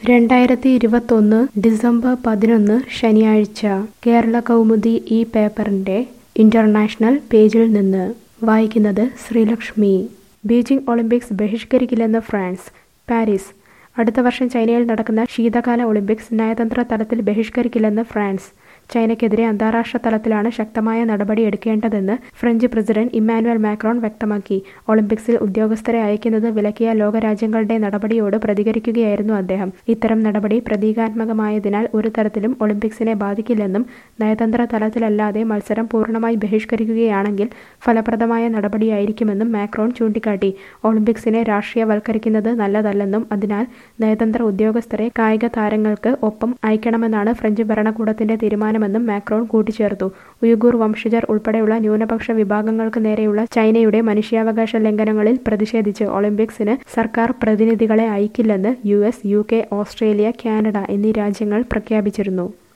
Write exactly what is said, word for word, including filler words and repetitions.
രണ്ടായിരത്തി ഇരുപത്തൊന്ന് ഡിസംബർ പതിനൊന്ന് ശനിയാഴ്ച കേരള കൗമുദി ഈ പേപ്പറിന്റെ ഇന്റർനാഷണൽ പേജിൽ നിന്ന് വായിക്കുന്നത് ശ്രീലക്ഷ്മി. ബീജിംഗ് ഒളിമ്പിക്സ് ബഹിഷ്കരിക്കില്ലെന്ന് ഫ്രാൻസ്. പാരീസ്. അടുത്ത വർഷം ചൈനയിൽ നടക്കുന്ന ശീതകാല ഒളിമ്പിക്സ് നയതന്ത്ര തലത്തിൽ ബഹിഷ്കരിക്കില്ലെന്ന് ഫ്രാൻസ്. ചൈനയ്ക്കെതിരെ അന്താരാഷ്ട്ര തലത്തിലാണ് ശക്തമായ നടപടിയെടുക്കേണ്ടതെന്ന് ഫ്രഞ്ച് പ്രസിഡന്റ് ഇമ്മാനുവൽ മാക്രോൺ വ്യക്തമാക്കി. ഒളിമ്പിക്സിൽ ഉദ്യോഗസ്ഥരെ അയക്കുന്നത് വിലക്കിയ ലോകരാജ്യങ്ങളുടെ നടപടിയോട് പ്രതികരിക്കുകയായിരുന്നു അദ്ദേഹം. ഇത്തരം നടപടി പ്രതീകാത്മകമായതിനാൽ ഒരു തരത്തിലും ഒളിമ്പിക്സിനെ ബാധിക്കില്ലെന്നും നയതന്ത്ര തലത്തിലല്ലാതെ മത്സരം പൂർണ്ണമായി ബഹിഷ്കരിക്കുകയാണെങ്കിൽ ഫലപ്രദമായ നടപടിയായിരിക്കുമെന്നും മാക്രോൺ ചൂണ്ടിക്കാട്ടി. ഒളിമ്പിക്സിനെ രാഷ്ട്രീയവൽക്കരിക്കുന്നത് നല്ലതല്ലെന്നും അതിനാൽ നയതന്ത്ര ഉദ്യോഗസ്ഥരെ കായിക താരങ്ങൾക്ക് ഒപ്പം അയക്കണമെന്നാണ് ഫ്രഞ്ച് ഭരണകൂടത്തിന്റെ തീരുമാനമെന്നും മാക്രോൺ കൂട്ടിച്ചേർത്തു. ഉയ്ഗൂർ വംശജർ ഉൾപ്പെടെയുള്ള ന്യൂനപക്ഷ വിഭാഗങ്ങൾക്ക് നേരെയുള്ള ചൈനയുടെ മനുഷ്യാവകാശ ലംഘനങ്ങളിൽ പ്രതിഷേധിച്ച് ഒളിമ്പിക്സിന് സർക്കാർ പ്രതിനിധികളെ അയക്കില്ലെന്ന് U S, U K, Australia, Canada എന്നീ രാജ്യങ്ങൾ പ്രഖ്യാപിച്ചിരുന്നു.